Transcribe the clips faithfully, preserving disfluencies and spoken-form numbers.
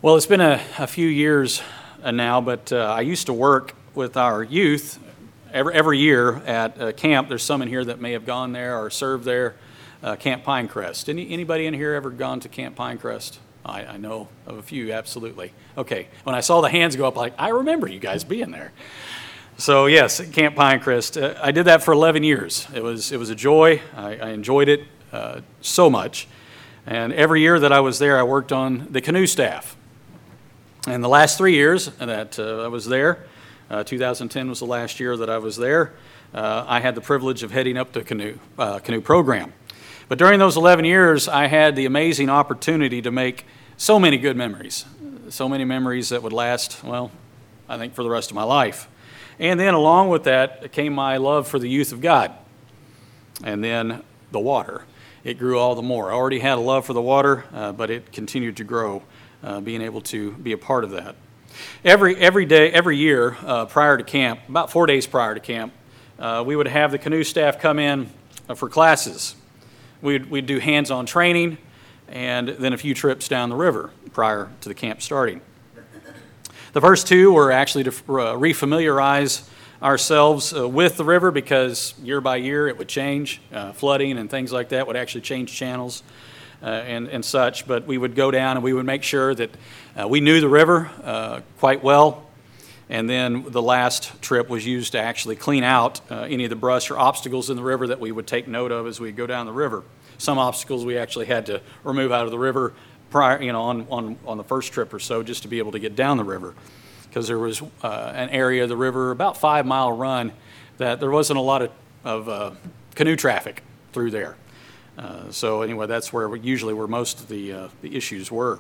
Well, it's been a, a few years uh, now, but uh, I used to work with our youth every, every year at uh, camp. There's some in here that may have gone there or served there, uh, Camp Pinecrest. Any, anybody in here ever gone to Camp Pinecrest? I, I know of a few, absolutely. Okay, when I saw the hands go up, like, I remember you guys being there. So yes, at Camp Pinecrest. Uh, I did that for eleven years. It was, it was a joy. I, I enjoyed it uh, so much. And every year that I was there, I worked on the canoe staff. And the last three years that uh, I was there, uh, two thousand ten was the last year that I was there, uh, I had the privilege of heading up the canoe, uh, canoe program. But during those eleven years, I had the amazing opportunity to make so many good memories, so many memories that would last, well, I think for the rest of my life. And then along with that came my love for the youth of God, and then the water. It grew all the more. I already had a love for the water, uh, but it continued to grow. Uh, being able to be a part of that. Every every day, every year uh, prior to camp, about four days prior to camp, uh, we would have the canoe staff come in uh, for classes. We'd, we'd do hands-on training and then a few trips down the river prior to the camp starting. The first two were actually to uh, refamiliarize ourselves uh, with the river, because year by year it would change. Uh, flooding and things like that would actually change channels. Uh, and, and such, but we would go down and we would make sure that uh, we knew the river uh, quite well. And then the last trip was used to actually clean out uh, any of the brush or obstacles in the river that we would take note of as we go down the river. Some obstacles we actually had to remove out of the river prior, you know, on, on, on the first trip or so, just to be able to get down the river, because there was uh, an area of the river, about five mile run, that there wasn't a lot of, of uh, canoe traffic through there. Uh, so anyway, that's where we usually where most of the uh, the issues were.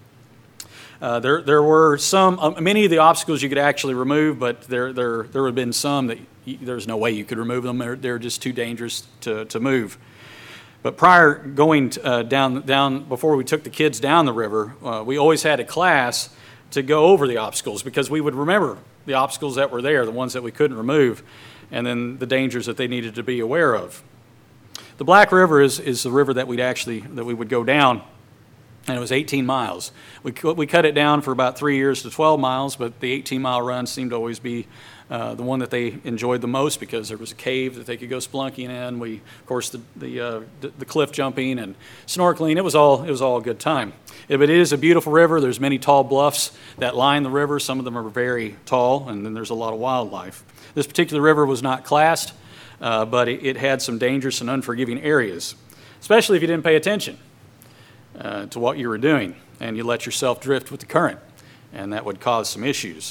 Uh, there there were some uh, many of the obstacles you could actually remove, but there there there have been some that y- there's no way you could remove them. They're, they're just too dangerous to, to move. But prior going to, uh, down down before we took the kids down the river, uh, we always had a class to go over the obstacles, because we would remember the obstacles that were there, the ones that we couldn't remove, and then the dangers that they needed to be aware of. The Black River is, is the river that we'd actually that we would go down, and it was eighteen miles. We we cut it down for about three years to twelve miles, but the eighteen mile run seemed to always be uh, the one that they enjoyed the most, because there was a cave that they could go spelunking in. We, of course, the the, uh, the the cliff jumping and snorkeling. It was all it was all a good time. It, but it is a beautiful river. There's many tall bluffs that line the river. Some of them are very tall, and then there's a lot of wildlife. This particular river was not classed. Uh, but it, it had some dangerous and unforgiving areas, especially if you didn't pay attention uh, to what you were doing and you let yourself drift with the current, and that would cause some issues.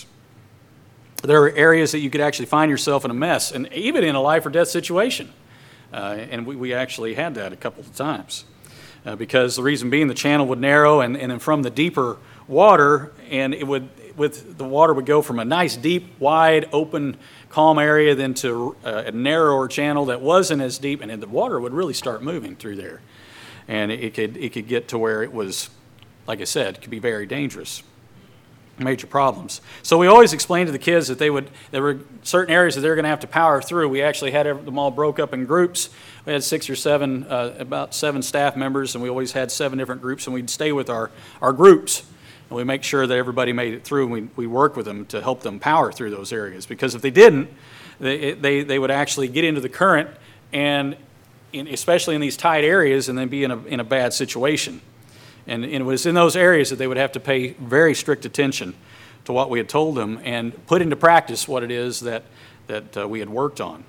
There were areas that you could actually find yourself in a mess, and even in a life or death situation. Uh, and we, we actually had that a couple of times, uh, because the reason being the channel would narrow, and, and then from the deeper water, and it would with the water would go from a nice, deep, wide, open, calm area then to a narrower channel that wasn't as deep, and then the water would really start moving through there. And it could it could get to where it was, like I said, could be very dangerous. Major problems. So we always explained to the kids that they would there were certain areas that they were going to have to power through. We actually had them all broke up in groups. We had six or seven, uh, about seven staff members, and we always had seven different groups, and we'd stay with our, our groups. And we make sure that everybody made it through, and we, we work with them to help them power through those areas. Because if they didn't, they they, they would actually get into the current, and in, especially in these tight areas, and then be in a in a bad situation. And, and it was in those areas that they would have to pay very strict attention to what we had told them and put into practice what it is that, that uh, we had worked on.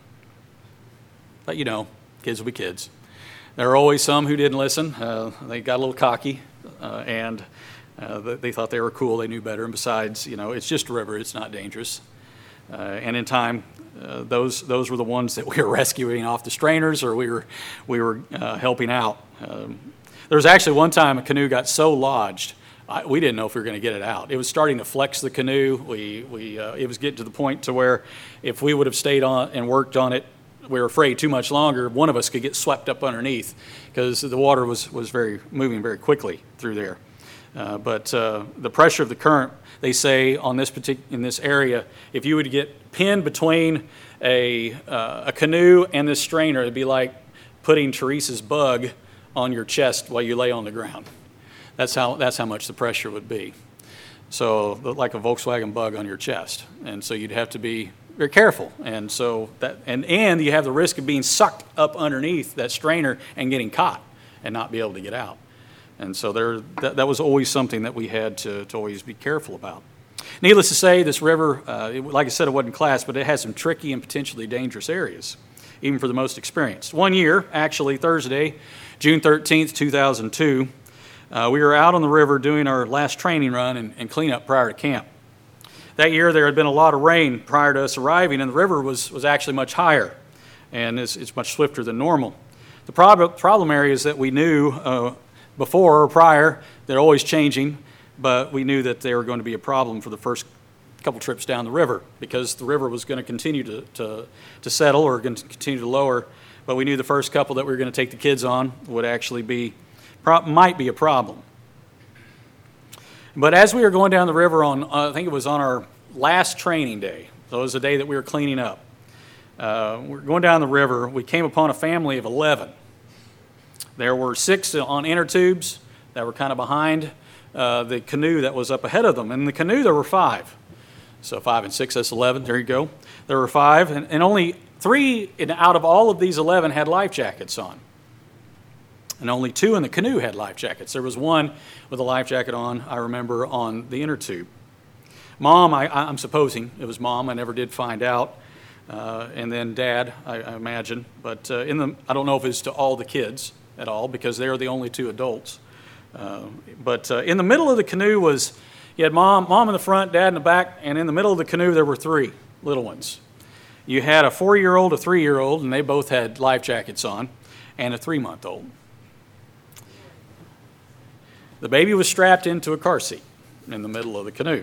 But you know, kids will be kids. There are always some who didn't listen. Uh, they got a little cocky, uh, and Uh, they thought they were cool, they knew better, and besides, you know, it's just a river, it's not dangerous. Uh, and in time, uh, those those were the ones that we were rescuing off the strainers, or we were we were uh, helping out. Um, there was actually one time a canoe got so lodged, I, we didn't know if we were going to get it out. It was starting to flex the canoe. We we uh, it was getting to the point to where if we would have stayed on and worked on it, we were afraid too much longer, one of us could get swept up underneath, because the water was was very moving very quickly through there. Uh, but uh, the pressure of the current, they say on this partic- in this area, if you would get pinned between a uh, a canoe and this strainer, it'd be like putting Teresa's bug on your chest while you lay on the ground. That's how that's how much the pressure would be. So like a Volkswagen Bug on your chest. And so you'd have to be very careful. And so that, and, and you have the risk of being sucked up underneath that strainer and getting caught and not be able to get out. And so there, that, that was always something that we had to, to always be careful about. Needless to say, this river, uh, it, like I said, it wasn't class, but it has some tricky and potentially dangerous areas, even for the most experienced. One year, actually Thursday, June thirteenth, two thousand two, uh, we were out on the river doing our last training run and, and cleanup prior to camp. That year, there had been a lot of rain prior to us arriving, and the river was, was actually much higher, and it's, it's much swifter than normal. The prob- problem areas that we knew uh, before or prior, they're always changing, but we knew that they were going to be a problem for the first couple trips down the river because the river was going to continue to, to, to settle or going to continue to lower, but we knew the first couple that we were going to take the kids on would actually be, might be a problem. But as we were going down the river on, uh, I think it was on our last training day, so it was the day that we were cleaning up, uh, we were going down the river, we came upon a family of eleven. There were six on inner tubes that were kind of behind uh, the canoe that was up ahead of them. And in the canoe, there were five. So five and six, that's eleven. There you go. There were five, and, and only three in, out of all of these eleven had life jackets on. And only two in the canoe had life jackets. There was one with a life jacket on, I remember, on the inner tube. Mom, I, I'm supposing it was Mom. I never did find out. Uh, and then Dad, I, I imagine. But uh, in the, I don't know if it's to all the kids at all because they are the only two adults. Uh, but uh, in the middle of the canoe was, you had mom, mom in the front, Dad in the back, and in the middle of the canoe there were three little ones. You had a four-year-old, a three-year-old, and they both had life jackets on, and a three-month-old. The baby was strapped into a car seat in the middle of the canoe.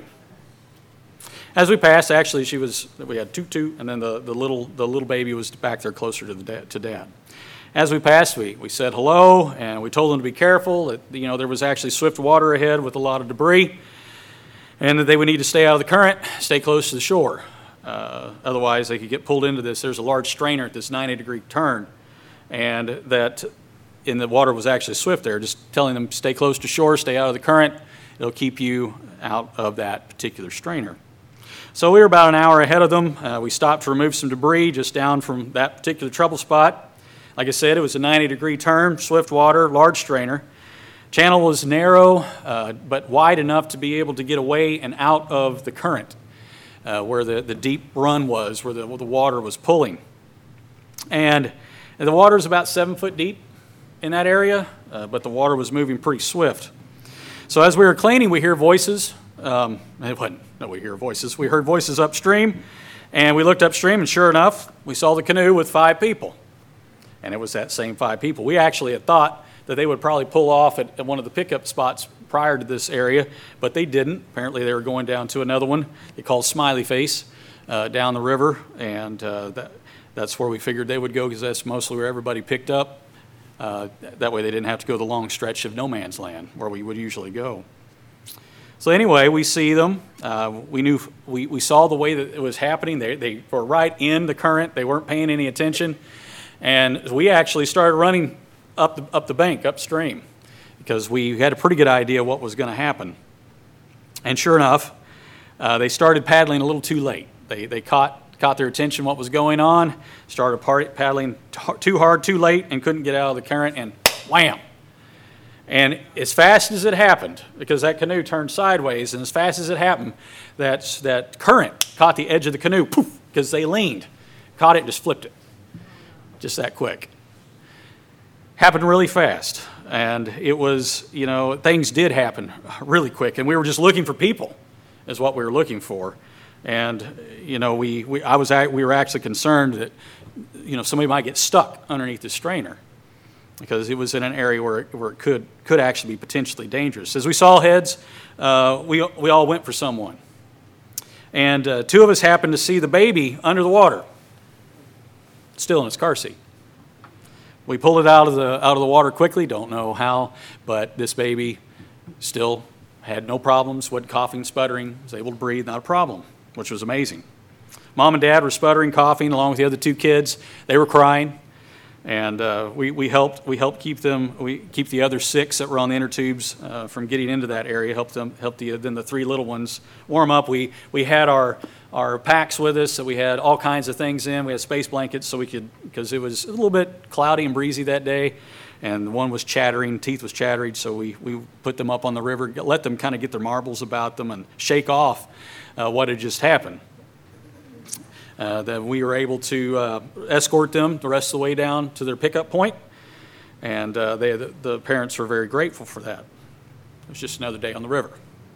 As we passed, actually, she was, we had Tutu, and then the, the little the little baby was back there closer to the dad, to Dad. As we passed, we, we said hello, and we told them to be careful, that, you know, there was actually swift water ahead with a lot of debris, and that they would need to stay out of the current, stay close to the shore. Uh, otherwise, they could get pulled into this. There's a large strainer at this ninety-degree turn, and that in the water was actually swift there, just telling them stay close to shore, stay out of the current. It'll keep you out of that particular strainer. So we were about an hour ahead of them. Uh, we stopped to remove some debris just down from that particular trouble spot. Like I said, it was a ninety-degree turn, swift water, large strainer. Channel was narrow, uh, but wide enough to be able to get away and out of the current, uh, where the, the deep run was, where the, where the water was pulling. And, and the water is about seven foot deep in that area, uh, but the water was moving pretty swift. So as we were cleaning, we hear voices. Um, it wasn't, no, we hear voices. We heard voices upstream, and we looked upstream, and sure enough, we saw the canoe with five people. And it was that same five people. We actually had thought that they would probably pull off at, at one of the pickup spots prior to this area, but they didn't. Apparently they were going down to another one they called Smiley Face uh, down the river, and uh, that, that's where we figured they would go because that's mostly where everybody picked up. Uh, that way they didn't have to go the long stretch of no man's land where we would usually go. So anyway, we see them. Uh, we knew we, we saw the way that it was happening. They, they were right in the current. They weren't paying any attention. And we actually started running up the, up the bank, upstream, because we had a pretty good idea what was going to happen. And sure enough, uh, they started paddling a little too late. They they caught caught their attention what was going on, started party, paddling t- too hard, too late, and couldn't get out of the current, and wham! And as fast as it happened, because that canoe turned sideways, and as fast as it happened, that, that current caught the edge of the canoe, poof, because they leaned, caught it and just flipped it. Just that quick. Happened really fast. And it was, you know, things did happen really quick. And we were just looking for people is what we were looking for. And, you know, we, we I was we were actually concerned that, you know, somebody might get stuck underneath the strainer because it was in an area where it, where it could could actually be potentially dangerous. As we saw heads, uh, we we all went for someone. And uh, two of us happened to see the baby under the water, still in its car seat. We pulled it out of the out of the water quickly, don't know how, but this baby still had no problems, wasn't coughing, sputtering, was able to breathe, not a problem, which was amazing. Mom and Dad were sputtering, coughing, along with the other two kids. They were crying. And uh, we, we helped we helped keep them we keep the other six that were on the inner tubes uh, from getting into that area. Helped them helped the then the three little ones warm up. We we had our our packs with us, so we had all kinds of things in. We had space blankets so we could, because it was a little bit cloudy and breezy that day, and one was chattering, teeth was chattering. So we we put them up on the river, let them kind of get their marbles about them and shake off uh, what had just happened. Uh, that we were able to uh, escort them the rest of the way down to their pickup point, and uh, they, the, the parents were very grateful for that. It was just another day on the river.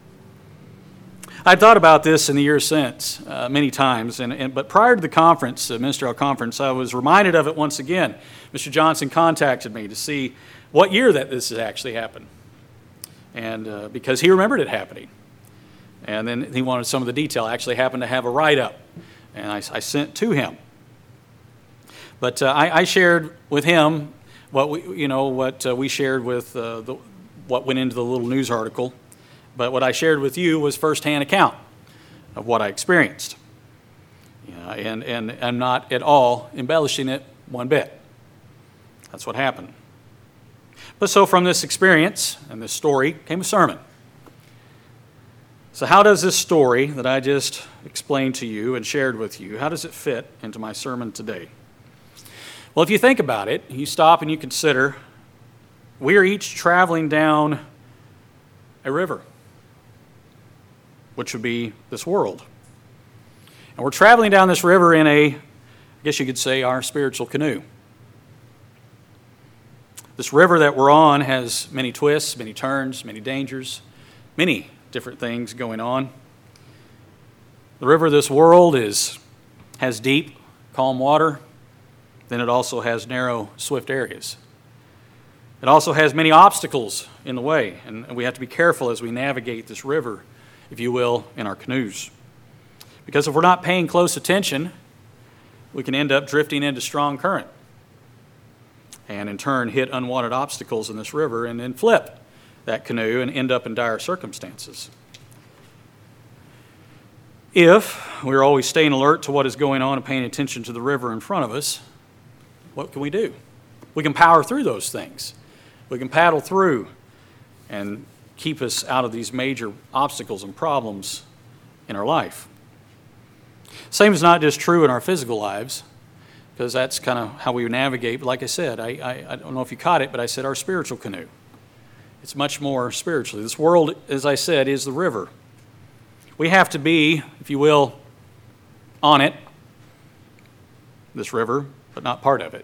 I thought about this in the years since uh, many times, and, and but prior to the conference, the ministerial conference, I was reminded of it once again. Mister Johnson contacted me to see what year that this had actually happened, and uh, because he remembered it happening, and then he wanted some of the detail. I actually happened to have a write-up. And I, I sent to him. But uh, I, I shared with him what we, you know, what uh, we shared with uh, the, what went into the little news article. But what I shared with you was firsthand account of what I experienced. Yeah, and, and I'm not at all embellishing it one bit. That's what happened. But so from this experience and this story came a sermon. So how does this story that I just explained to you and shared with you, how does it fit into my sermon today? Well, if you think about it, you stop and you consider, we are each traveling down a river, which would be this world. And we're traveling down this river in a, I guess you could say, our spiritual canoe. This river that we're on has many twists, many turns, many dangers, many different things going on. The river of this world is has deep, calm water. Then it also has narrow, swift areas. It also has many obstacles in the way, and we have to be careful as we navigate this river, if you will, in our canoes. Because if we're not paying close attention, we can end up drifting into strong current, and in turn hit unwanted obstacles in this river and then flip that canoe and end up in dire circumstances. If we're always staying alert to what is going on and paying attention to the river in front of us, what can we do? We can power through those things. We can paddle through and keep us out of these major obstacles and problems in our life. Same is not just true in our physical lives, because that's kind of how we navigate. But like I said, I, I, I don't know if you caught it, but I said our spiritual canoe. It's much more spiritually. This world, as I said, is the river. We have to be, if you will, on it, this river, but not part of it.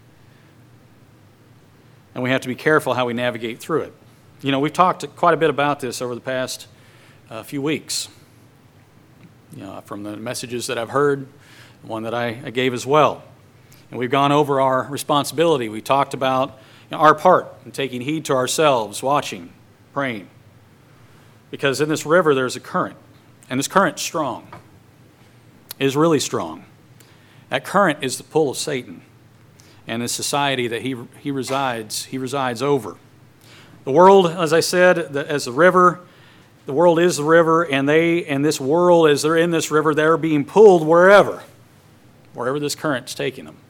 And we have to be careful how we navigate through it. You know, we've talked quite a bit about this over the past uh, few weeks. You know, from the messages that I've heard, the one that I, I gave as well. And we've gone over our responsibility. We talked about our part in taking heed to ourselves, watching, praying. Because in this river there's a current, and this current's strong. It is really strong. That current is the pull of Satan and the society that he he resides he resides over. The world, as I said, the, as the river, the world is the river, and they and this world, as they're in this river, they're being pulled wherever, wherever this current's taking them.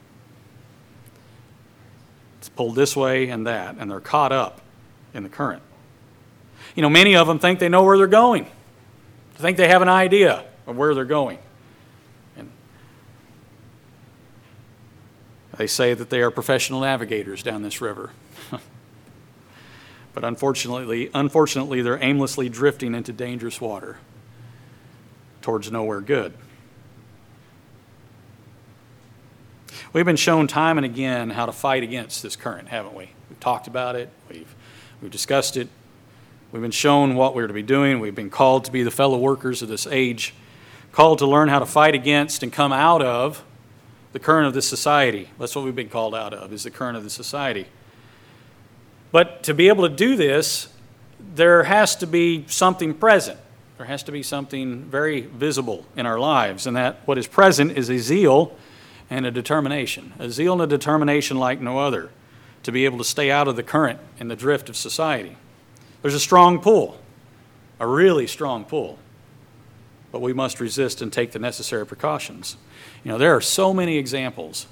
Pulled this way and that, and they're caught up in the current. You know, many of them think they know where they're going. They think they have an idea of where they're going. And they say that they are professional navigators down this river. But unfortunately, unfortunately, they're aimlessly drifting into dangerous water towards nowhere good. We've been shown time and again how to fight against this current, haven't we? We've talked about it. We've, we've discussed it. We've been shown what we're to be doing. We've been called to be the fellow workers of this age, called to learn how to fight against and come out of the current of this society. That's what we've been called out of, is the current of the society. But to be able to do this, there has to be something present. There has to be something very visible in our lives, and that what is present is a zeal and a determination, a zeal and a determination like no other, to be able to stay out of the current and the drift of society. There's a strong pull, a really strong pull, but we must resist and take the necessary precautions. You know, there are so many examples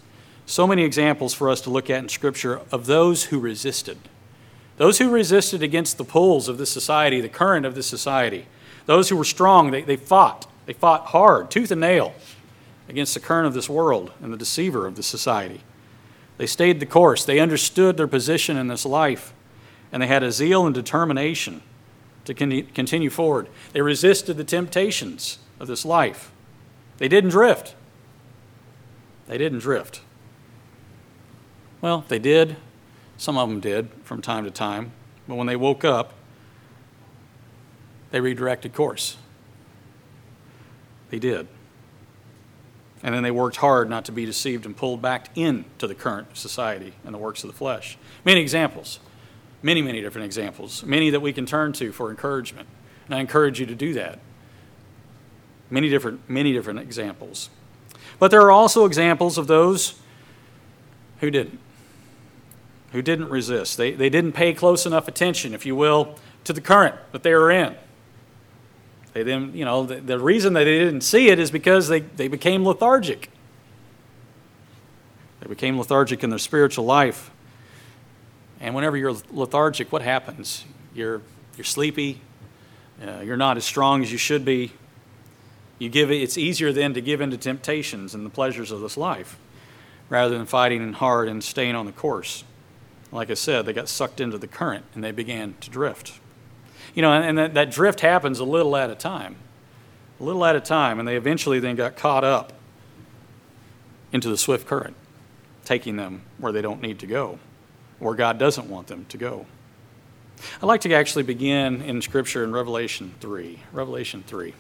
So many examples for us to look at in Scripture of those who resisted. Those who resisted against the pulls of this society, the current of this society. Those who were strong, they, they fought. They fought hard, tooth and nail, against the current of this world and the deceiver of this society. They stayed the course. They understood their position in this life, and they had a zeal and determination to con- continue forward. They resisted the temptations of this life. They didn't drift. They didn't drift. Well, they did. Some of them did from time to time. But when they woke up, they redirected course. They did. And then they worked hard not to be deceived and pulled back into the current of society and the works of the flesh. Many examples. Many, many different examples. Many that we can turn to for encouragement. And I encourage you to do that. Many different, many different examples. But there are also examples of those who didn't. Who didn't resist. They, they didn't pay close enough attention, if you will, to the current that they were in. They then, you know, the, the reason that they didn't see it is because they, they became lethargic. They became lethargic in their spiritual life. And whenever you're lethargic, what happens? You're you're sleepy. Uh, you're not as strong as you should be. You give it. It's easier then to give in to temptations and the pleasures of this life, rather than fighting hard and staying on the course. Like I said, they got sucked into the current and they began to drift. You know, and, and that, that drift happens a little at a time, a little at a time, and they eventually then got caught up into the swift current, taking them where they don't need to go, where God doesn't want them to go. I'd like to actually begin in Scripture in Revelation three. Revelation three.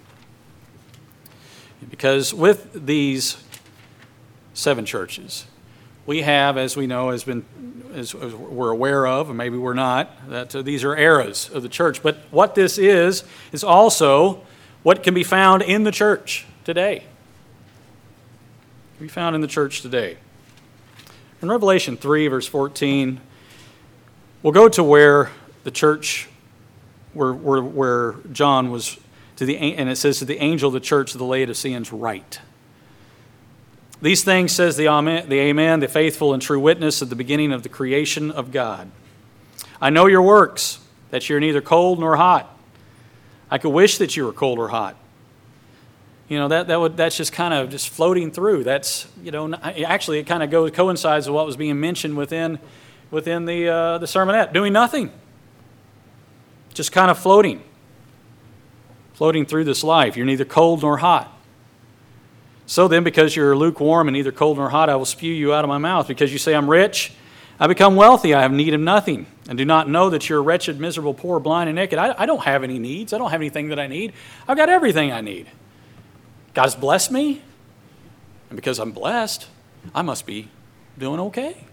Because with these seven churches, we have, as we know, has been, as we're aware of, and maybe we're not, that uh, these are eras of the church. But what this is, is also what can be found in the church today. Can be found in the church today. In Revelation three, verse fourteen, we'll go to where the church, where, where, where John was, to the, and it says to the angel of the church of the Laodiceans, write. These things says the Amen, the Amen, the faithful and true witness at the beginning of the creation of God. I know your works, that you're neither cold nor hot. I could wish that you were cold or hot. You know, that, that would that's just kind of just floating through. That's, you know, actually it kind of goes coincides with what was being mentioned within within the uh, the sermonette. Doing nothing. Just kind of floating. Floating through this life. You're neither cold nor hot. So then, because you're lukewarm and neither cold nor hot, I will spew you out of my mouth. Because you say, I'm rich, I become wealthy, I have need of nothing, and do not know that you're wretched, miserable, poor, blind, and naked. I, I don't have any needs. I don't have anything that I need. I've got everything I need. God's blessed me, and because I'm blessed, I must be doing okay.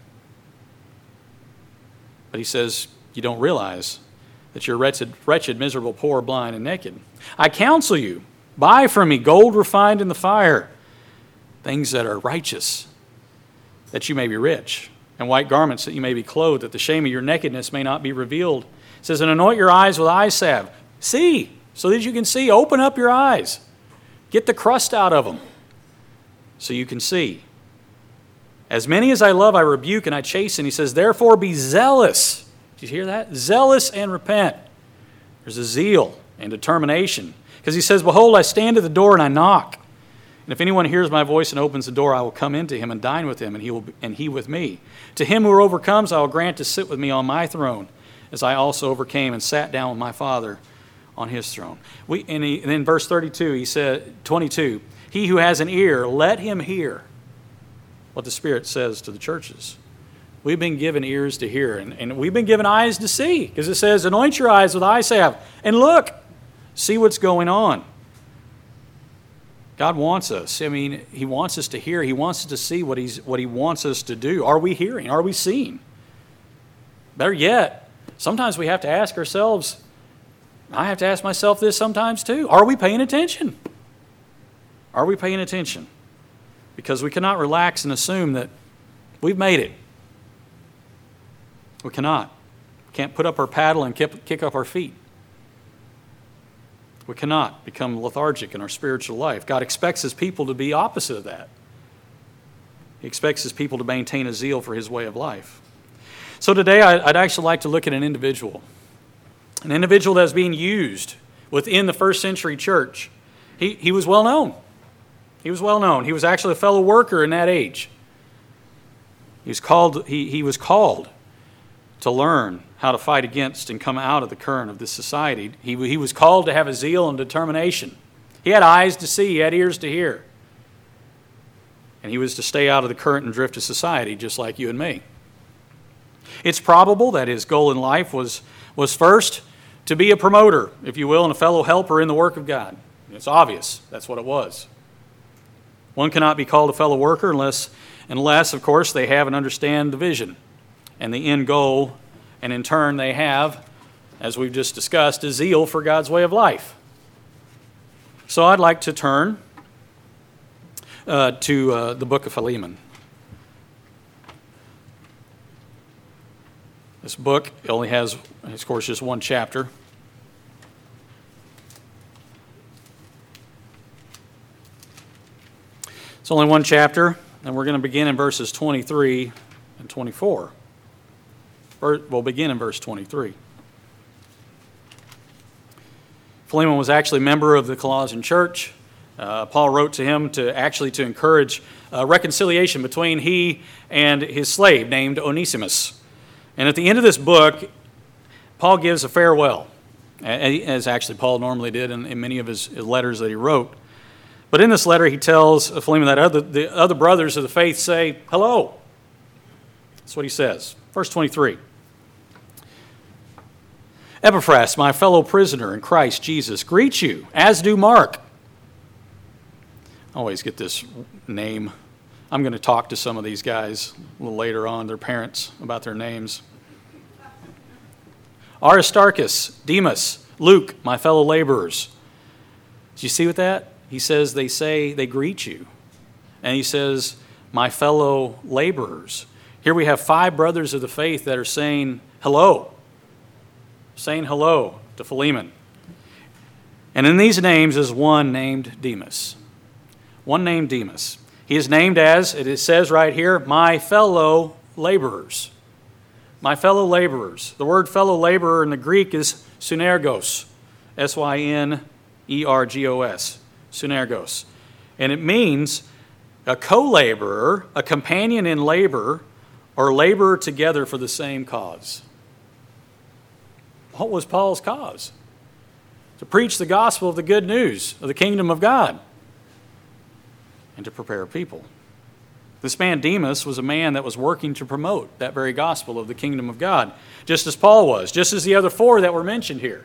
But he says, you don't realize that you're wretched, wretched, miserable, poor, blind, and naked. I counsel you, buy from me gold refined in the fire, things that are righteous, that you may be rich, and white garments that you may be clothed, that the shame of your nakedness may not be revealed. It says, and anoint your eyes with eye salve. See, so that you can see. Open up your eyes. Get the crust out of them, so you can see. As many as I love, I rebuke and I chasten. He says, therefore be zealous. Did you hear that? Zealous and repent. There's a zeal and determination. Because he says, behold, I stand at the door and I knock. And if anyone hears my voice and opens the door, I will come into him and dine with him, and he will be, and he with me. To him who overcomes, I will grant to sit with me on my throne, as I also overcame and sat down with my Father on his throne. We, and, he, and in verse thirty-two, he said, twenty-two, he who has an ear, let him hear what the Spirit says to the churches. We've been given ears to hear, and, and we've been given eyes to see, because it says, anoint your eyes with eye salve, and look, see what's going on. God wants us. I mean, he wants us to hear. He wants us to see what he's what he wants us to do. Are we hearing? Are we seeing? Better yet, sometimes we have to ask ourselves, I have to ask myself this sometimes too. Are we paying attention? Are we paying attention? Because we cannot relax and assume that we've made it. We cannot. We can't put up our paddle and kick up our feet. We cannot become lethargic in our spiritual life. God expects his people to be opposite of that. He expects his people to maintain a zeal for his way of life. So today I'd actually like to look at an individual, an individual that's being used within the first century church. He, he was well known. He was well known. He was actually a fellow worker in that age. He was called, he, he was called to learn how to fight against and come out of the current of this society. He, he was called to have a zeal and determination. He had eyes to see, he had ears to hear. And he was to stay out of the current and drift of society just like you and me. It's probable that his goal in life was, was first to be a promoter, if you will, and a fellow helper in the work of God. It's obvious that's what it was. One cannot be called a fellow worker unless, unless, of course, they have and understand the vision and the end goal, and in turn they have, as we've just discussed, a zeal for God's way of life. So I'd like to turn uh, to uh, the book of Philemon. This book only has, of course, just one chapter. It's only one chapter, and we're going to begin in verses twenty-three and twenty-four. We'll begin in verse twenty-three. Philemon was actually a member of the Colossian church. Uh, Paul wrote to him to actually to encourage uh, reconciliation between he and his slave named Onesimus. And at the end of this book, Paul gives a farewell, as actually Paul normally did in, in many of his, his letters that he wrote. But in this letter, he tells Philemon that other, the other brothers of the faith say, hello. That's what he says. Verse twenty-three. Epaphras, my fellow prisoner in Christ Jesus, greets you, as do Mark. I always get this name. I'm going to talk to some of these guys a little later on, their parents, about their names. Aristarchus, Demas, Luke, my fellow laborers. Did you see with that? He says they say they greet you. And he says, my fellow laborers. Here we have five brothers of the faith that are saying hello. Saying hello to Philemon. And in these names is one named Demas. One named Demas. He is named as, it says right here, my fellow laborers. My fellow laborers. The word fellow laborer in the Greek is synergos. S Y N E R G O S. Synergos. And it means a co-laborer, a companion in labor, or laborer together for the same cause. What was Paul's cause? To preach the gospel of the good news of the kingdom of God and to prepare people. This man Demas was a man that was working to promote that very gospel of the kingdom of God, just as Paul was, just as the other four that were mentioned here.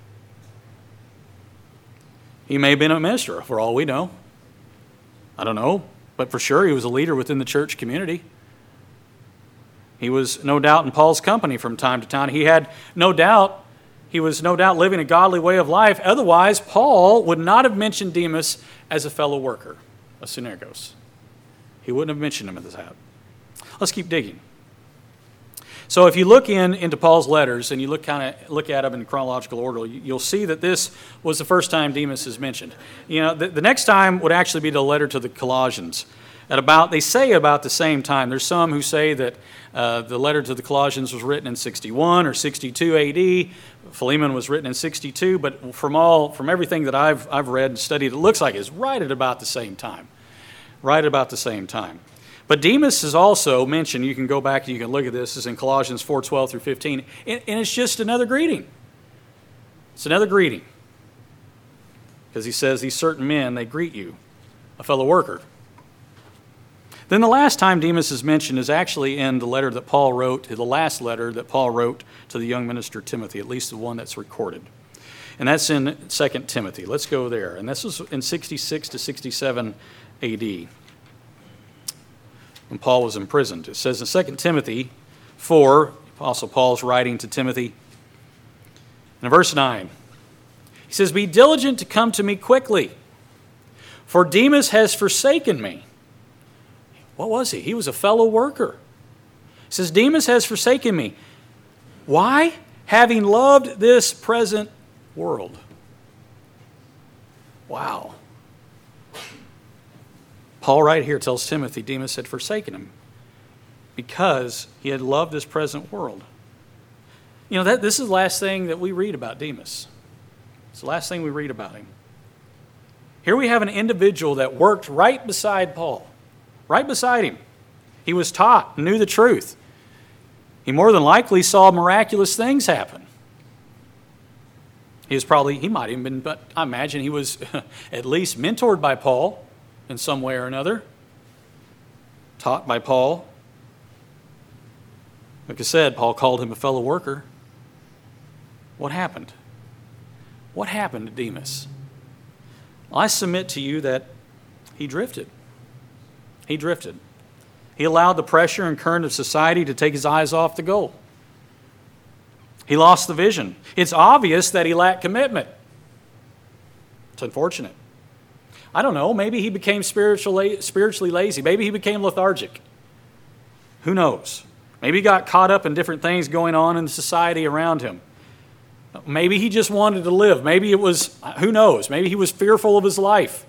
He may have been a minister, for all we know. I don't know, but for sure he was a leader within the church community. He was no doubt in Paul's company from time to time. He had no doubt, he was no doubt living a godly way of life. Otherwise, Paul would not have mentioned Demas as a fellow worker, a synergos. He wouldn't have mentioned him at this hat. Let's keep digging. So if you look in into Paul's letters and you look kind of look at them in chronological order, you'll see that this was the first time Demas is mentioned. You know, the, the next time would actually be the letter to the Colossians. At about, they say about the same time. There's some who say that uh, the letter to the Colossians was written in sixty-one or sixty-two A D. Philemon was written in sixty-two, but from all, from everything that I've I've read and studied, it looks like it's right at about the same time. Right at about the same time. But Demas is also mentioned. You can go back and you can look at this. It's in Colossians four twelve through fifteen, and, and it's just another greeting. It's another greeting. Because he says, these certain men, they greet you, a fellow worker. Then the last time Demas is mentioned is actually in the letter that Paul wrote, the last letter that Paul wrote to the young minister Timothy, at least the one that's recorded. And that's in Second Timothy. Let's go there. And this was in sixty-six to sixty-seven A D when Paul was imprisoned. It says in Second Timothy four, Apostle Paul's writing to Timothy, and in verse nine, he says, be diligent to come to me quickly, for Demas has forsaken me. What was he? He was a fellow worker. He says, Demas has forsaken me. Why? Having loved this present world. Wow. Paul right here tells Timothy Demas had forsaken him because he had loved this present world. You know, that this is the last thing that we read about Demas. It's the last thing we read about him. Here we have an individual that worked right beside Paul, right beside him. He was taught, knew the truth. He more than likely saw miraculous things happen. He was probably, he might even been, but I imagine he was at least mentored by Paul in some way or another, taught by Paul. Like I said, Paul called him a fellow worker. What happened? What happened to Demas? I submit to you that he drifted. He drifted. He allowed the pressure and current of society to take his eyes off the goal. He lost the vision. It's obvious that he lacked commitment. It's unfortunate. I don't know, maybe he became spiritually, spiritually lazy. Maybe he became lethargic. Who knows? Maybe he got caught up in different things going on in the society around him. Maybe he just wanted to live. Maybe it was, who knows? Maybe he was fearful of his life.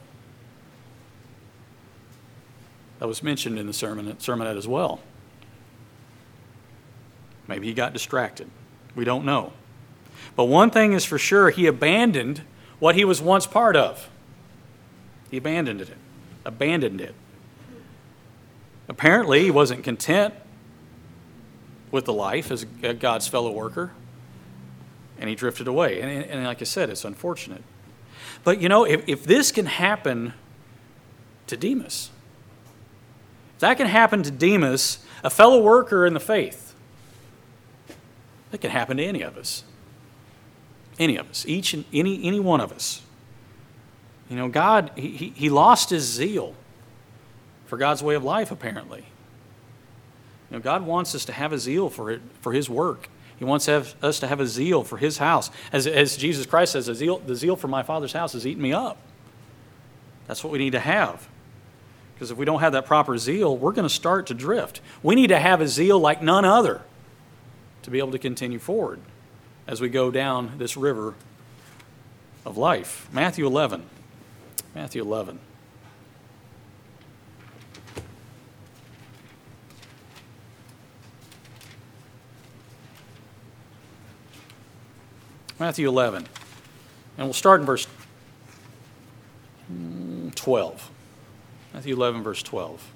That was mentioned in the sermon, sermonette as well. Maybe he got distracted. We don't know. But one thing is for sure, he abandoned what he was once part of. He abandoned it. Abandoned it. Apparently, he wasn't content with the life as God's fellow worker, and he drifted away. And, and like I said, it's unfortunate. But you know, if, if this can happen to Demas, if that can happen to Demas, a fellow worker in the faith, that can happen to any of us. Any of us. Each and any, any one of us. You know, God, he, he lost his zeal for God's way of life, apparently. You know, God wants us to have a zeal for it, for his work. He wants to have, us to have a zeal for his house. As, as Jesus Christ says, the zeal, the zeal for my Father's house has eaten me up. That's what we need to have. Because if we don't have that proper zeal, we're going to start to drift. We need to have a zeal like none other to be able to continue forward as we go down this river of life. Matthew eleven. Matthew eleven. Matthew eleven. And we'll start in verse twelve. Matthew eleven, verse twelve.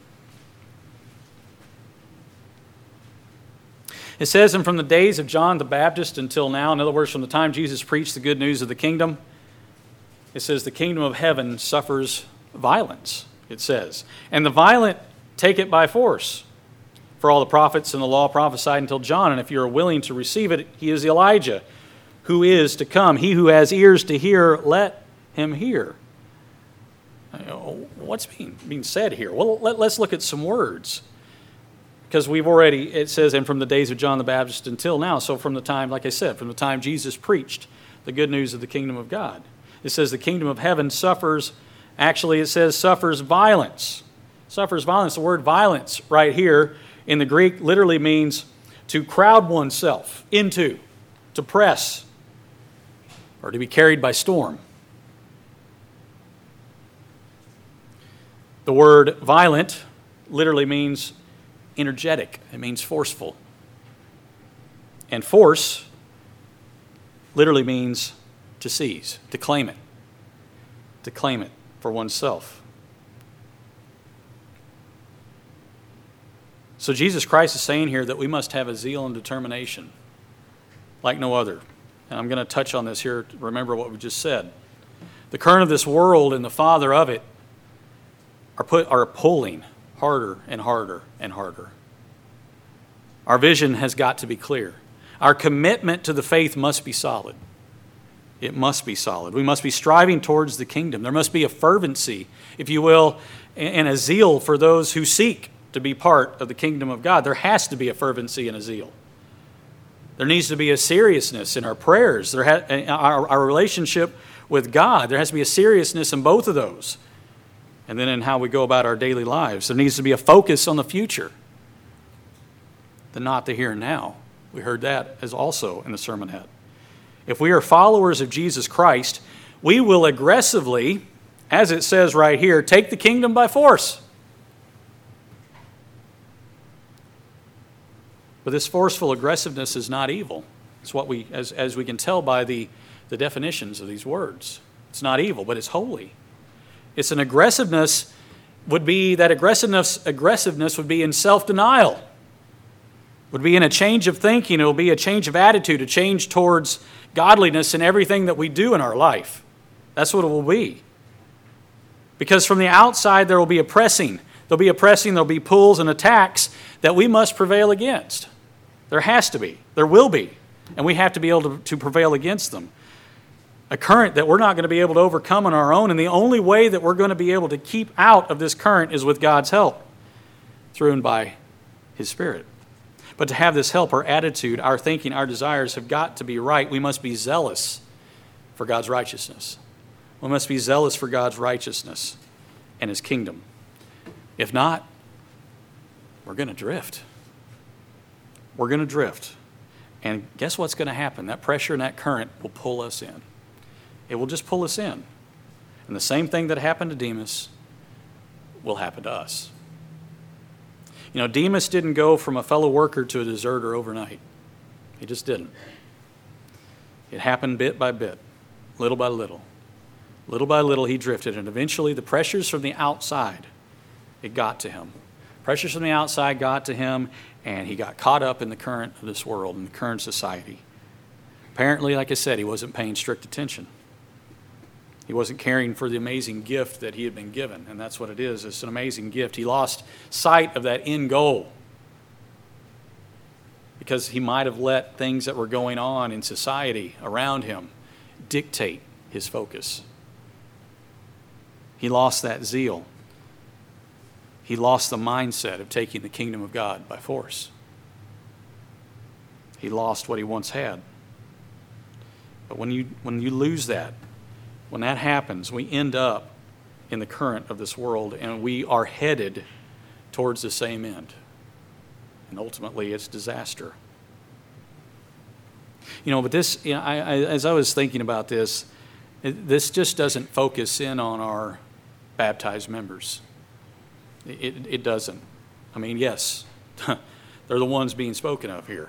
It says, and from the days of John the Baptist until now, in other words, from the time Jesus preached the good news of the kingdom, it says the kingdom of heaven suffers violence, it says. And the violent take it by force. For all the prophets and the law prophesied until John, and if you are willing to receive it, he is Elijah, who is to come. He who has ears to hear, let him hear. What's being, being said here? Well, let, let's look at some words. Because we've already, it says, and from the days of John the Baptist until now. So from the time, like I said, from the time Jesus preached the good news of the kingdom of God. It says the kingdom of heaven suffers, actually it says suffers violence. Suffers violence. The word violence right here in the Greek literally means to crowd oneself into, to press, or to be carried by storm. The word violent literally means energetic. It means forceful. And force literally means to seize, to claim it, to claim it for oneself. So Jesus Christ is saying here that we must have a zeal and determination like no other. And I'm going to touch on this here to remember what we just said. The current of this world and the father of it are put are pulling harder and harder and harder. Our vision has got to be clear. Our commitment to the faith must be solid. It must be solid. We must be striving towards the kingdom. There must be a fervency, if you will, and a zeal for those who seek to be part of the kingdom of God. There has to be a fervency and a zeal. There needs to be a seriousness in our prayers. There ha- our, our relationship with God. There has to be a seriousness in both of those. And then in how we go about our daily lives. There needs to be a focus on the future, the not the here and now. We heard that as also in the sermonette. If we are followers of Jesus Christ, we will aggressively as it says right here, take the kingdom by force. But this forceful aggressiveness is not evil. It's what we, as, as we can tell by the, the definitions of these words. It's not evil, but it's holy. It's an aggressiveness would be, that aggressiveness, aggressiveness would be in self-denial. Would be in a change of thinking. It will be a change of attitude, a change towards godliness in everything that we do in our life. That's what it will be. Because from the outside there will be a pressing. There'll be a pressing, there'll be pulls and attacks that we must prevail against. There has to be. There will be. And we have to be able to, to prevail against them. A current that we're not going to be able to overcome on our own, and the only way that we're going to be able to keep out of this current is with God's help, through and by His Spirit. But to have this help, our attitude, our thinking, our desires have got to be right. We must be zealous for God's righteousness. We must be zealous for God's righteousness and His kingdom. If not, we're going to drift. We're going to drift. And guess what's going to happen? That pressure and that current will pull us in. It will just pull us in. And the same thing that happened to Demas will happen to us. You know, Demas didn't go from a fellow worker to a deserter overnight. He just didn't. It happened bit by bit, little by little. Little by little he drifted, and eventually the pressures from the outside, it got to him. Pressures from the outside got to him, and he got caught up in the current of this world, in the current society. Apparently, like I said, he wasn't paying strict attention. He wasn't caring for the amazing gift that he had been given, and that's what it is. It's an amazing gift. He lost sight of that end goal because he might have let things that were going on in society around him dictate his focus. He lost that zeal. He lost the mindset of taking the kingdom of God by force. He lost what he once had. But when you when you lose that, when that happens, we end up in the current of this world, and we are headed towards the same end. And ultimately, it's disaster. You know, but this, you know, I, I, as I was thinking about this, it, this just doesn't focus in on our baptized members. It, it, it doesn't. I mean, yes, they're the ones being spoken of here.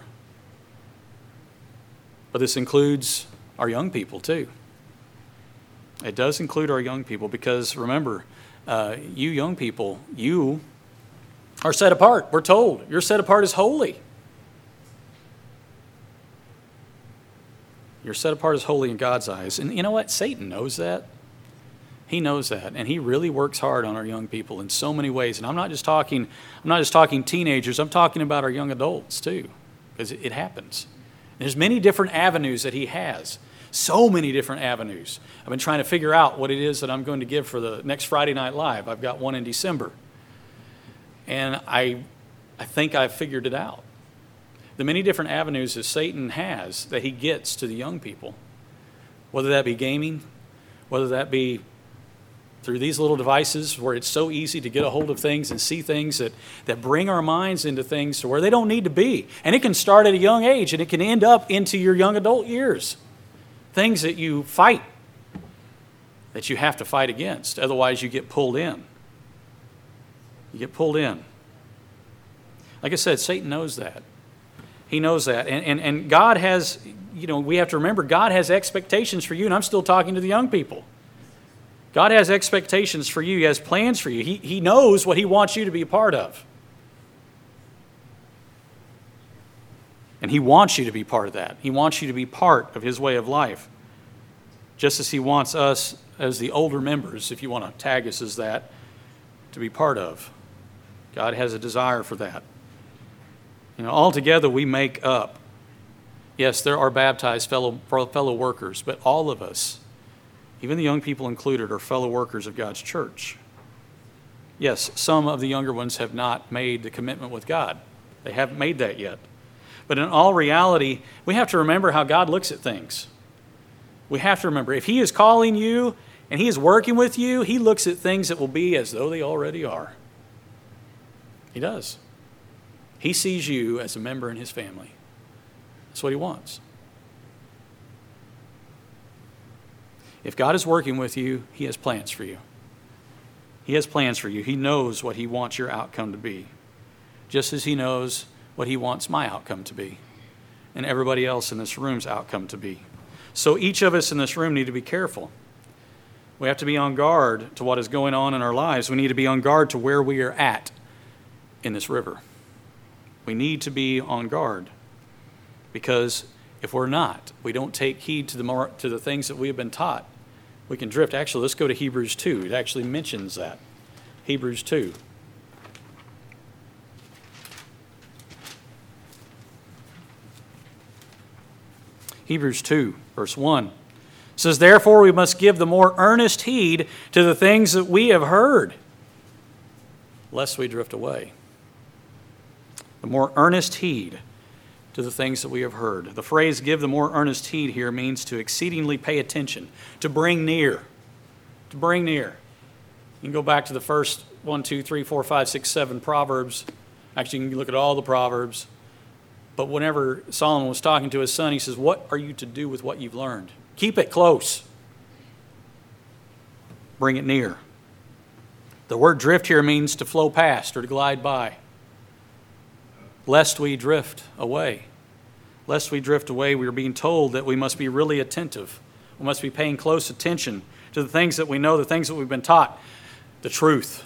But this includes our young people, too. It does include our young people because, remember, uh, you young people, you are set apart. We're told you're set apart as holy. You're set apart as holy in God's eyes. And you know what? Satan knows that. He knows that. And he really works hard on our young people in so many ways. And I'm not just talking, I'm not just talking teenagers. I'm talking about our young adults, too, because it, it happens. There's many different avenues that he has. So many different avenues. I've been trying to figure out what it is that I'm going to give for the next Friday Night Live. I've got one in December. And I, I think I've figured it out. The many different avenues that Satan has that he gets to the young people, whether that be gaming, whether that be through these little devices where it's so easy to get a hold of things and see things that, that bring our minds into things to where they don't need to be. And it can start at a young age, and it can end up into your young adult years. Things that you fight, that you have to fight against. Otherwise, you get pulled in. You get pulled in. Like I said, Satan knows that. He knows that. And, and, and God has, you know, we have to remember, God has expectations for you, and I'm still talking to the young people. God has expectations for you. He has plans for you. He, he knows what He wants you to be a part of. And He wants you to be part of that. He wants you to be part of His way of life. Just as He wants us as the older members, if you want to tag us as that, to be part of. God has a desire for that. You know, altogether we make up. Yes, there are baptized fellow, fellow workers, but all of us, even the young people included, are fellow workers of God's church. Yes, some of the younger ones have not made the commitment with God. They haven't made that yet. But in all reality, we have to remember how God looks at things. We have to remember, if He is calling you and He is working with you, He looks at things that will be as though they already are. He does. He sees you as a member in His family. That's what He wants. If God is working with you, He has plans for you. He has plans for you. He knows what he wants your outcome to be, just as he knows what he wants my outcome to be and everybody else in this room's outcome to be. So each of us in this room need to be careful. We have to be on guard to what is going on in our lives. We need to be on guard to where we are at in this river. We need to be on guard, because if we're not, we don't take heed to the more, to the things that we have been taught, we can drift. Actually, let's go to Hebrews two. It actually mentions that. Hebrews two. Hebrews two, verse one. It says, therefore we must give the more earnest heed to the things that we have heard, lest we drift away. The more earnest heed to the things that we have heard. The phrase give the more earnest heed here means to exceedingly pay attention, to bring near, to bring near. You can go back to the first one, two, three, four, five, six, seven Proverbs. Actually, you can look at all the Proverbs. But whenever Solomon was talking to his son, he says, what are you to do with what you've learned? Keep it close. Bring it near. The word drift here means to flow past or to glide by. Lest we drift away. Lest we drift away, we are being told that we must be really attentive. We must be paying close attention to the things that we know, the things that we've been taught, the truth.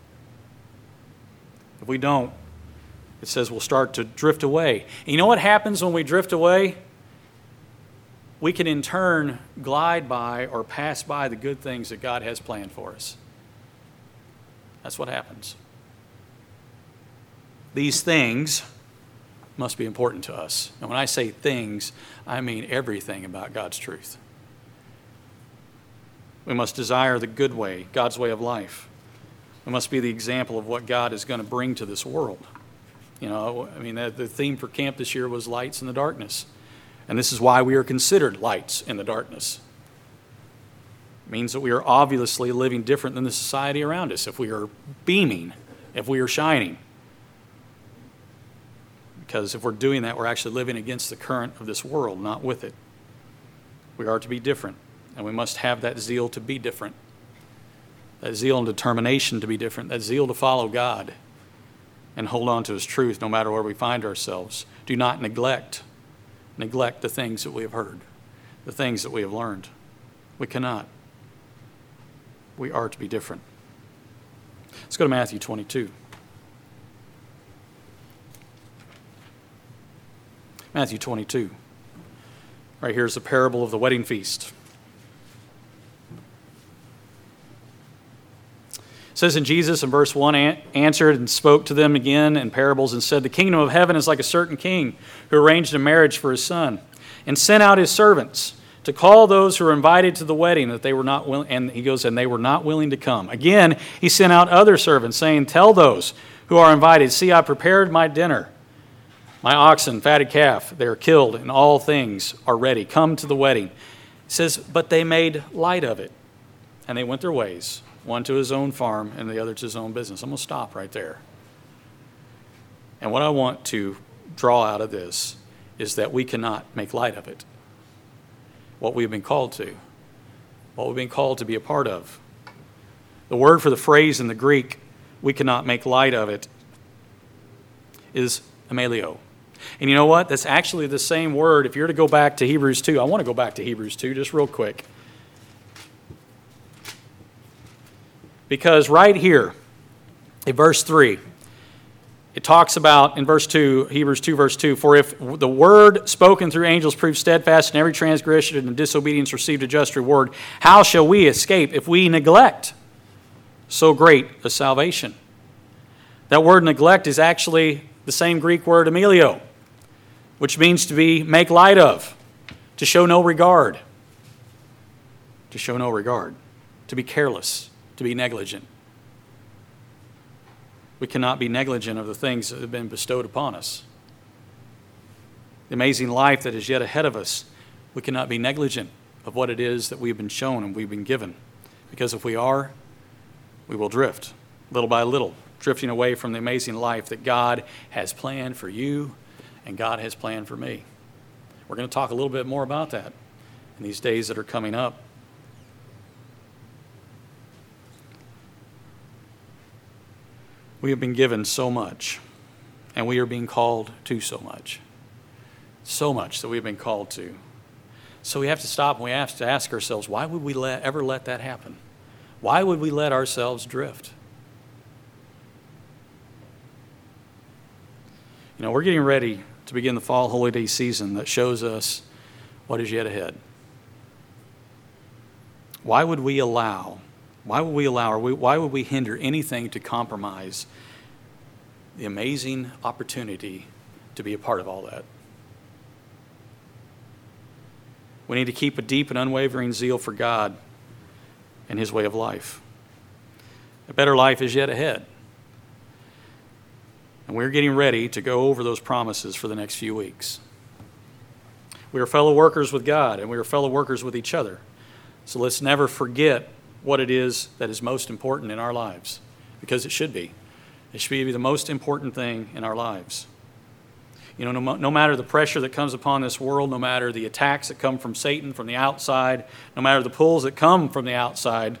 If we don't, it says we'll start to drift away. And you know what happens when we drift away? We can in turn glide by or pass by the good things that God has planned for us. That's what happens. These things must be important to us. And when I say things, I mean everything about God's truth. We must desire the good way, God's way of life. We must be the example of what God is going to bring to this world. You know, I mean, the theme for camp this year was lights in the darkness. And this is why we are considered lights in the darkness. It means that we are obviously living different than the society around us if we are beaming, if we are shining. Because if we're doing that, we're actually living against the current of this world, not with it. We are to be different, and we must have that zeal to be different. That zeal and determination to be different. That zeal to follow God and hold on to His truth no matter where we find ourselves. Do not neglect, neglect the things that we have heard, the things that we have learned. We cannot. We are to be different. Let's go to Matthew twenty-two. Matthew twenty-two. Right here is the parable of the wedding feast. It says, and Jesus in verse one answered and spoke to them again in parables and said, the kingdom of heaven is like a certain king who arranged a marriage for his son and sent out his servants to call those who were invited to the wedding, that they were not willing, and he goes, and they were not willing to come. Again, he sent out other servants, saying, tell those who are invited, see, I prepared my dinner. My oxen, fatted calf, they are killed, and all things are ready. Come to the wedding. It says, but they made light of it, and they went their ways, one to his own farm and the other to his own business. I'm going to stop right there. And what I want to draw out of this is that we cannot make light of it. What we've been called to, what we've been called to be a part of. The word for the phrase in the Greek, we cannot make light of it, is amelio. And you know what? That's actually the same word. If you're to go back to Hebrews two, I want to go back to Hebrews two just real quick. Because right here, in verse three, it talks about, in verse two, Hebrews two, verse two, for if the word spoken through angels proved steadfast and every transgression and disobedience received a just reward, how shall we escape if we neglect so great a salvation? That word neglect is actually the same Greek word amelio, which means to be make light of, to show no regard, to show no regard, to be careless, to be negligent. We cannot be negligent of the things that have been bestowed upon us. The amazing life that is yet ahead of us, we cannot be negligent of what it is that we've been shown and we've been given. Because if we are, we will drift, little by little, drifting away from the amazing life that God has planned for you and God has planned for me. We're going to talk a little bit more about that in these days that are coming up. We have been given so much, and we are being called to so much. So much that we've been called to. So we have to stop and we have to ask ourselves, why would we let, ever let that happen? Why would we let ourselves drift? You know, we're getting ready to begin the fall holiday season that shows us what is yet ahead. Why would we allow, why would we allow, or why would we hinder anything to compromise the amazing opportunity to be a part of all that? We need to keep a deep and unwavering zeal for God and His way of life. A better life is yet ahead. And we're getting ready to go over those promises for the next few weeks. We are fellow workers with God, and we are fellow workers with each other. So let's never forget what it is that is most important in our lives, because it should be. It should be the most important thing in our lives. You know, no, no matter the pressure that comes upon this world, no matter the attacks that come from Satan from the outside, no matter the pulls that come from the outside,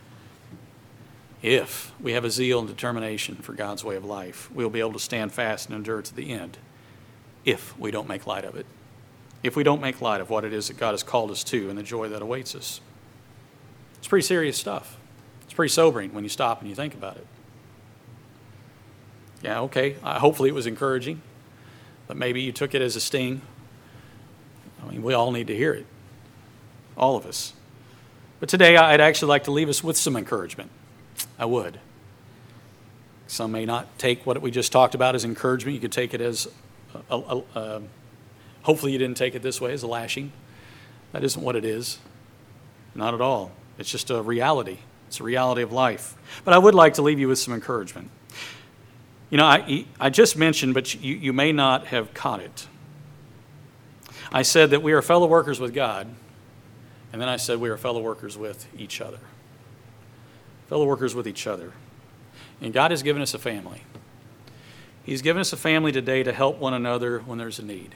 if we have a zeal and determination for God's way of life, we'll be able to stand fast and endure to the end if we don't make light of it. If we don't make light of what it is that God has called us to and the joy that awaits us. It's pretty serious stuff. It's pretty sobering when you stop and you think about it. Yeah, okay, uh, hopefully it was encouraging, but maybe you took it as a sting. I mean, we all need to hear it. All of us. But today I'd actually like to leave us with some encouragement. I would. Some may not take what we just talked about as encouragement. You could take it as, a, a, a, hopefully you didn't take it this way, as a lashing. That isn't what it is. Not at all. It's just a reality. It's a reality of life. But I would like to leave you with some encouragement. You know, I, I just mentioned, but you, you may not have caught it. I said that we are fellow workers with God, and then I said we are fellow workers with each other. Fellow workers with each other. And God has given us a family. He's given us a family today to help one another when there's a need.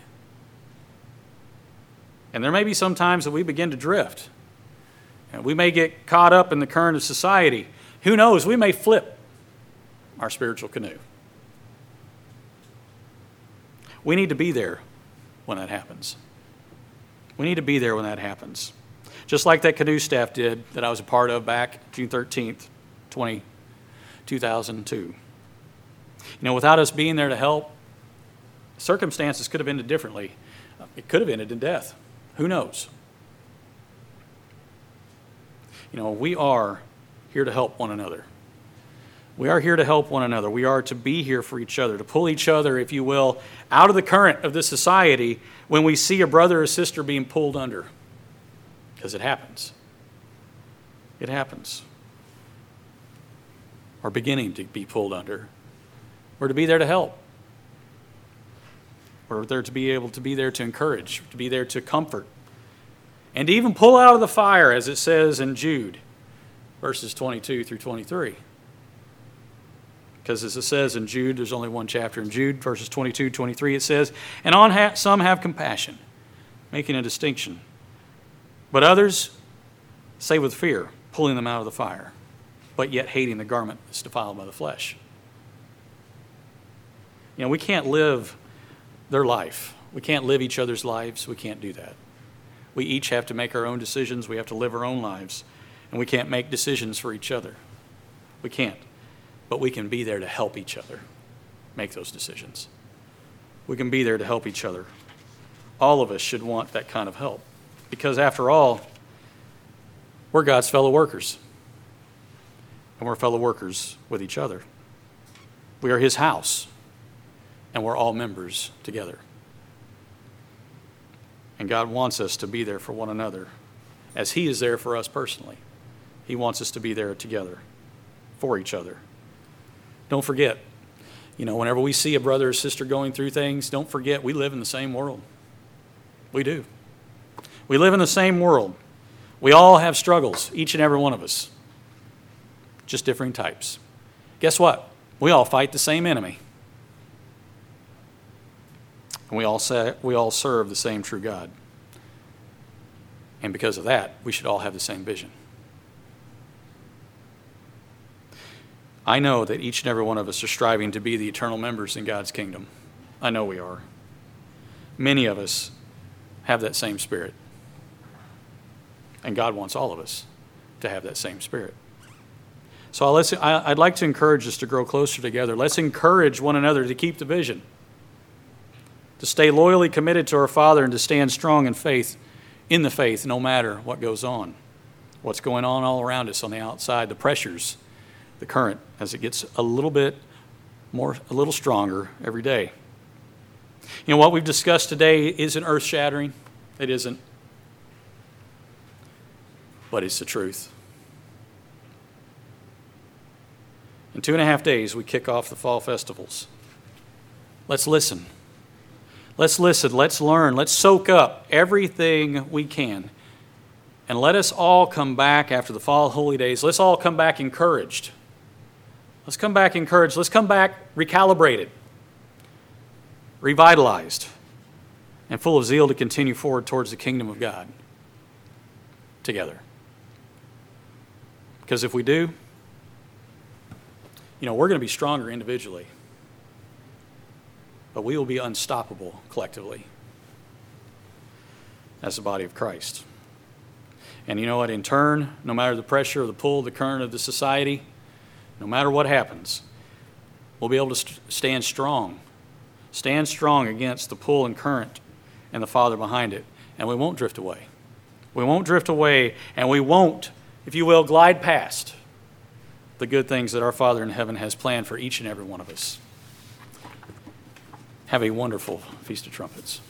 And there may be some times that we begin to drift. And we may get caught up in the current of society. Who knows? We may flip our spiritual canoe. We need to be there when that happens. We need to be there when that happens. Just like that canoe staff did that I was a part of back June thirteenth, two thousand two. You know, without us being there to help, circumstances could have ended differently. It could have ended in death. Who knows? You know, we are here to help one another. We are here to help one another. We are to be here for each other, to pull each other, if you will, out of the current of this society when we see a brother or sister being pulled under. Because it happens. It happens. Or beginning to be pulled under. We're to be there to help. We're there to be able to be there to encourage, to be there to comfort. And to even pull out of the fire, as it says in Jude, verses twenty-two through twenty-three. Because as it says in Jude, there's only one chapter in Jude, verses twenty-two, twenty-three, it says, and on ha- some have compassion, making a distinction. But others say with fear, pulling them out of the fire, but yet hating the garment that's defiled by the flesh. You know, we can't live their life. We can't live each other's lives. We can't do that. We each have to make our own decisions. We have to live our own lives. And we can't make decisions for each other. We can't. But we can be there to help each other make those decisions. We can be there to help each other. All of us should want that kind of help. Because after all, we're God's fellow workers. And we're fellow workers with each other. We are His house. And we're all members together. And God wants us to be there for one another as He is there for us personally. He wants us to be there together for each other. Don't forget, you know, whenever we see a brother or sister going through things, don't forget we live in the same world. We do. We live in the same world. We all have struggles, each and every one of us. Just differing types. Guess what? We all fight the same enemy. And we all say, we all serve the same true God. And because of that, we should all have the same vision. I know that each and every one of us are striving to be the eternal members in God's kingdom. I know we are. Many of us have that same spirit. And God wants all of us to have that same spirit. So let's, I'd like to encourage us to grow closer together. Let's encourage one another to keep the vision, to stay loyally committed to our Father, and to stand strong in faith, in the faith, no matter what goes on, what's going on all around us on the outside, the pressures, the current, as it gets a little bit more, a little stronger every day. You know, what we've discussed today isn't earth-shattering. It isn't. But it's the truth. In two and a half days, we kick off the fall festivals. Let's listen. Let's listen. Let's learn. Let's soak up everything we can. And let us all come back after the fall holy days. Let's all come back encouraged. Let's come back encouraged. Let's come back recalibrated, revitalized, and full of zeal to continue forward towards the kingdom of God together. Because if we do, you know, we're going to be stronger individually, but we will be unstoppable collectively as the body of Christ. And you know what? In turn, no matter the pressure or the pull, the current of the society, no matter what happens, we'll be able to st- stand strong. Stand strong against the pull and current and the Father behind it. And we won't drift away. We won't drift away, and we won't, if you will, glide past the good things that our Father in heaven has planned for each and every one of us. Have a wonderful Feast of Trumpets.